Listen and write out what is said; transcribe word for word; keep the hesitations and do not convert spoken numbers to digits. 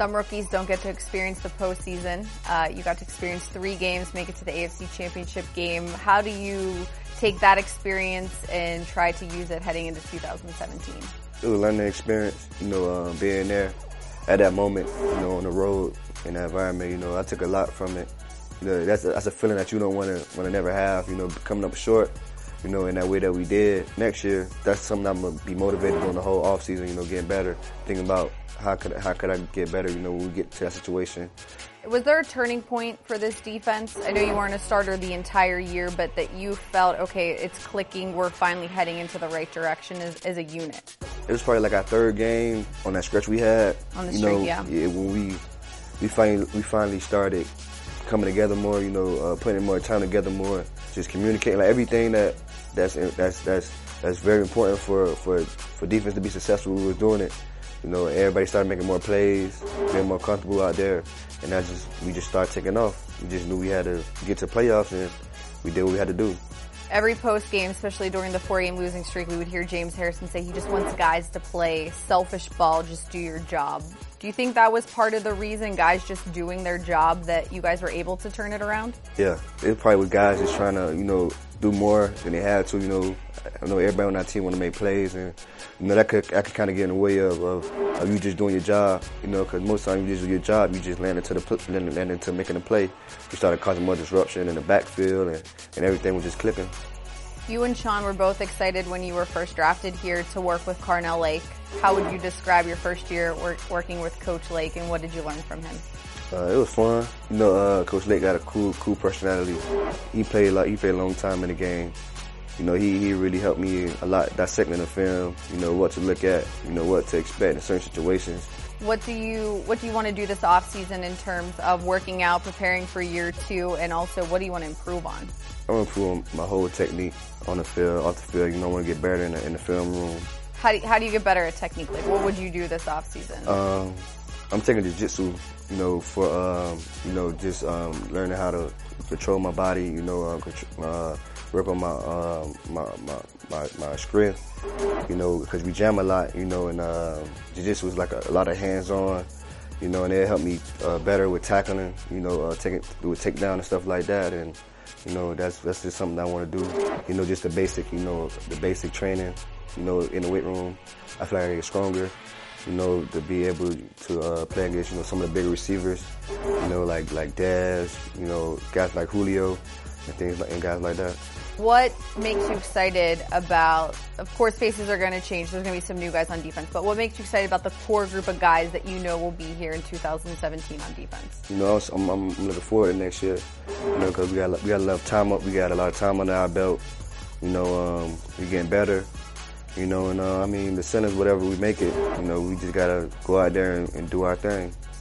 Some rookies don't get to experience the postseason. Uh, you got to experience three games, make it to the A F C Championship game. How do you take that experience and try to use it heading into two thousand seventeen? It was a learning experience, you know, uh, being there at that moment, you know, on the road in that environment. You know, I took a lot from it. You know, that's a, that's a feeling that you don't want to want to never have. You know, coming up short, you know, in that way that we did next year. That's something I'm gonna be motivated on the whole off season. You know, getting better, thinking about how could how could I get better. You know, when we get to that situation. Was there a turning point for this defense? I know you weren't a starter the entire year, but that you felt, okay, it's clicking, we're finally heading into the right direction as, as a unit. It was probably like our third game on that stretch we had. On the you streak, know, yeah. yeah. When we we finally we finally started coming together more, you know, uh, putting more time together more, just communicating, like everything that that's that's that's that's very important for for for defense to be successful. We were doing it. You know, everybody started making more plays, being more comfortable out there, and that just we just started taking off. We just knew we had to get to playoffs, and we did what we had to do. Every post game, especially during the four-game losing streak, we would hear James Harrison say he just wants guys to play selfish ball, just do your job. Do you think that was part of the reason, guys just doing their job, that you guys were able to turn it around? Yeah, it probably was guys just trying to, you know, do more than they had to. You know, I know everybody on our team want to make plays, and you know that could that could kind of get in the way of, of, of you just doing your job. You know, because most times you just do your job, you just land into the land, land into making a play. You started causing more disruption in the backfield, and, and everything was just clicking. You and Sean were both excited when you were first drafted here to work with Carnell Lake. How would you describe your first year work, working with Coach Lake, and what did you learn from him? Uh, it was fun. You know, uh, Coach Lake got a cool, cool personality. He played like he played a long time in the game. You know, he he really helped me a lot dissecting the film. You know, what to look at. You know, what to expect in certain situations. What do you what do you want to do this off season in terms of working out, preparing for year two, and also what do you want to improve on? I want to improve my whole technique on the field, off the field. You know, I want to get better in the, in the film room. How do you, how do you get better at technique? Like, what would you do this off season? Um, I'm taking jiu-jitsu, you know, for um, you know, just um, learning how to control my body. You know, uh, control, uh, work on my, um, my my my my strength. You know, because we jam a lot. You know, and uh, jiu-jitsu is like a, a lot of hands-on. You know, and it helped me uh, better with tackling. You know, uh, taking do a takedown and stuff like that. And you know, that's that's just something I want to do. You know, just the basic. You know, the basic training. You know, in the weight room, I feel like I get stronger. You know, to be able to uh, play against, you know, some of the bigger receivers. You know, like like Daz. You know, guys like Julio and things like and guys like that. What makes you excited about? Of course, faces are going to change. There's going to be some new guys on defense. But what makes you excited about the core group of guys that you know will be here in two thousand seventeen on defense? You know, I'm, I'm looking forward to next year. You know, because we got we got a lot of time up. We got a lot of time under our belt. You know, um, we're getting better. You know, and uh, I mean, the centers, whatever we make it, you know, we just gotta go out there and, and do our thing.